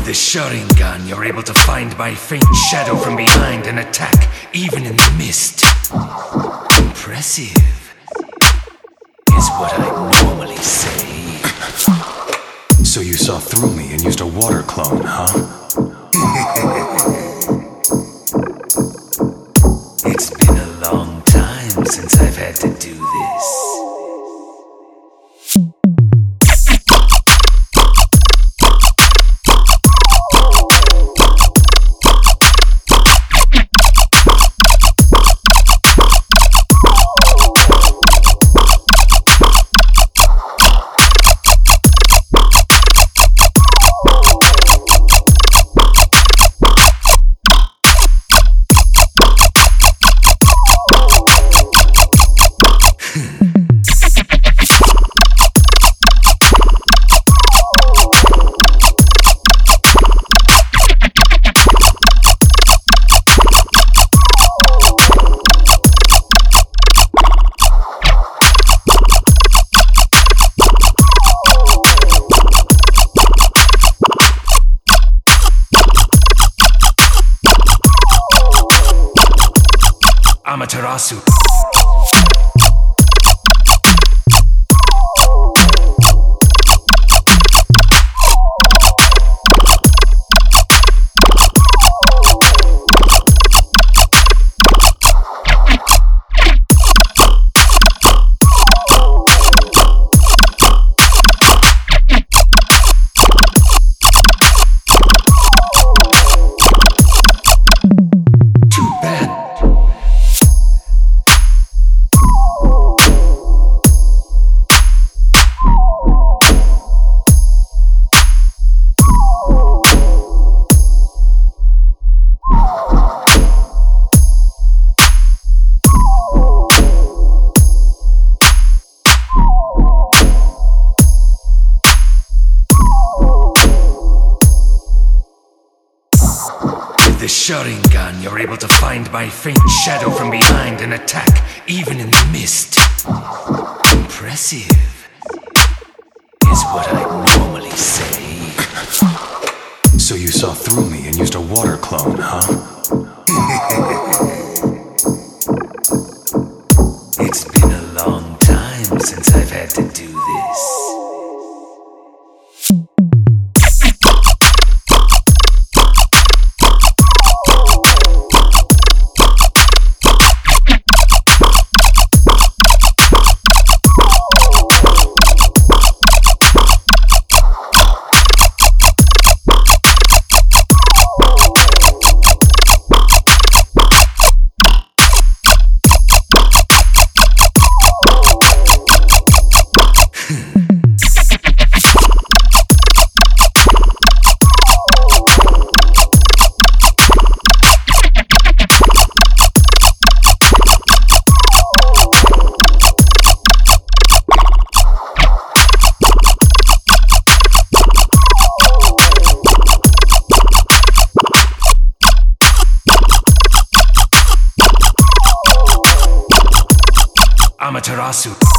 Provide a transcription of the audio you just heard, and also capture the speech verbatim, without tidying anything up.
the Sharingan, you're able to find my faint shadow from behind and attack, even in the mist. Impressive, is what I normally say. So you saw through me and used a water clone, huh? It's been a long time since I've had to do this. Amaterasu. With the Sharingan, you're able to find my faint shadow from behind and attack, even in the mist. Impressive, is what I normally say. So you saw through me and used a water clone, huh? It's been a long time since I've had to do this. Amaterasu.